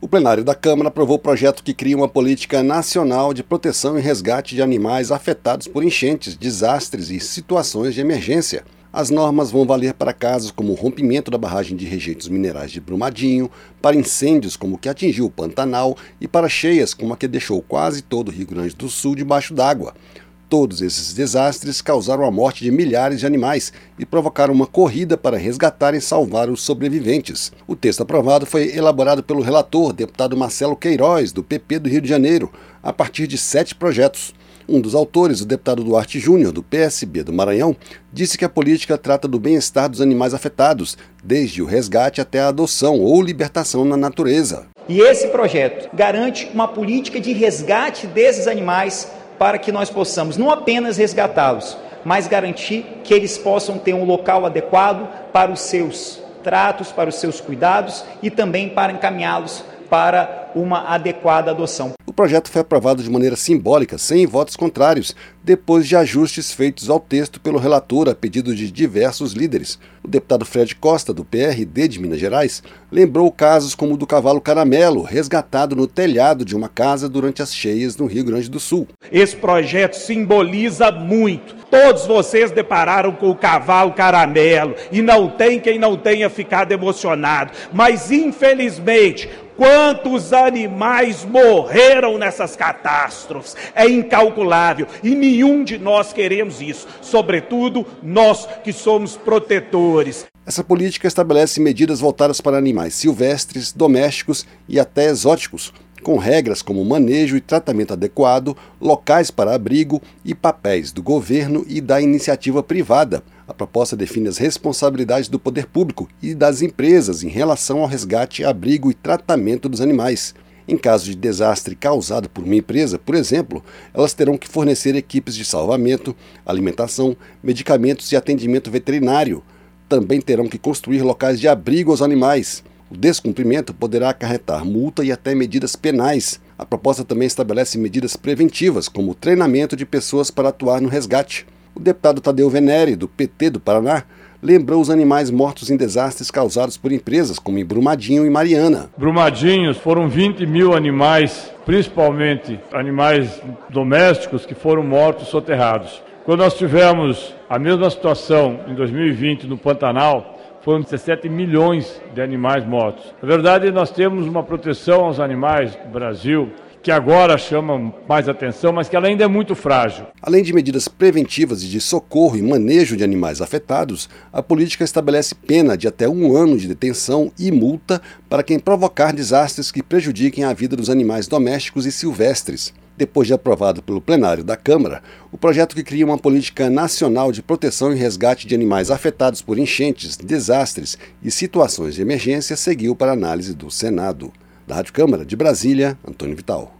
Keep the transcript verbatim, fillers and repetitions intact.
O plenário da Câmara aprovou o projeto que cria uma política nacional de proteção e resgate de animais afetados por enchentes, desastres e situações de emergência. As normas vão valer para casos como o rompimento da barragem de rejeitos minerais de Brumadinho, para incêndios como o que atingiu o Pantanal e para cheias como a que deixou quase todo o Rio Grande do Sul debaixo d'água. Todos esses desastres causaram a morte de milhares de animais e provocaram uma corrida para resgatar e salvar os sobreviventes. O texto aprovado foi elaborado pelo relator, deputado Marcelo Queiroz, do P P do Rio de Janeiro, a partir de sete projetos. Um dos autores, o deputado Duarte Júnior, do P S B do Maranhão, disse que a política trata do bem-estar dos animais afetados, desde o resgate até a adoção ou libertação na natureza. E esse projeto garante uma política de resgate desses animais para que nós possamos não apenas resgatá-los, mas garantir que eles possam ter um local adequado para os seus tratos, para os seus cuidados e também para encaminhá-los para uma adequada adoção. O projeto foi aprovado de maneira simbólica, sem votos contrários, depois de ajustes feitos ao texto pelo relator a pedido de diversos líderes. O deputado Fred Costa, do P R D de Minas Gerais, lembrou casos como o do cavalo Caramelo, resgatado no telhado de uma casa durante as cheias no Rio Grande do Sul. Esse projeto simboliza muito. Todos vocês depararam com o cavalo Caramelo e não tem quem não tenha ficado emocionado. Mas, infelizmente, quantos animais morreram nessas catástrofes? É incalculável e nenhum de nós queremos isso, sobretudo nós que somos protetores. Essa política estabelece medidas voltadas para animais silvestres, domésticos e até exóticos, com regras como manejo e tratamento adequado, locais para abrigo e papéis do governo e da iniciativa privada. A proposta define as responsabilidades do poder público e das empresas em relação ao resgate, abrigo e tratamento dos animais. Em caso de desastre causado por uma empresa, por exemplo, elas terão que fornecer equipes de salvamento, alimentação, medicamentos e atendimento veterinário. Também terão que construir locais de abrigo aos animais. O descumprimento poderá acarretar multa e até medidas penais. A proposta também estabelece medidas preventivas, como o treinamento de pessoas para atuar no resgate. O deputado Tadeu Venere, do P T do Paraná, lembrou os animais mortos em desastres causados por empresas como em Brumadinho e Mariana. Brumadinhos foram vinte mil animais, principalmente animais domésticos, que foram mortos soterrados. Quando nós tivemos a mesma situação em dois mil e vinte no Pantanal, foram dezessete milhões de animais mortos. Na verdade, nós temos uma proteção aos animais no Brasil que agora chama mais atenção, mas que ela ainda é muito frágil. Além de medidas preventivas e de socorro e manejo de animais afetados, a política estabelece pena de até um ano de detenção e multa para quem provocar desastres que prejudiquem a vida dos animais domésticos e silvestres. Depois de aprovado pelo plenário da Câmara, o projeto que cria uma política nacional de proteção e resgate de animais afetados por enchentes, desastres e situações de emergência seguiu para análise do Senado. Da Rádio Câmara de Brasília, Antônio Vital.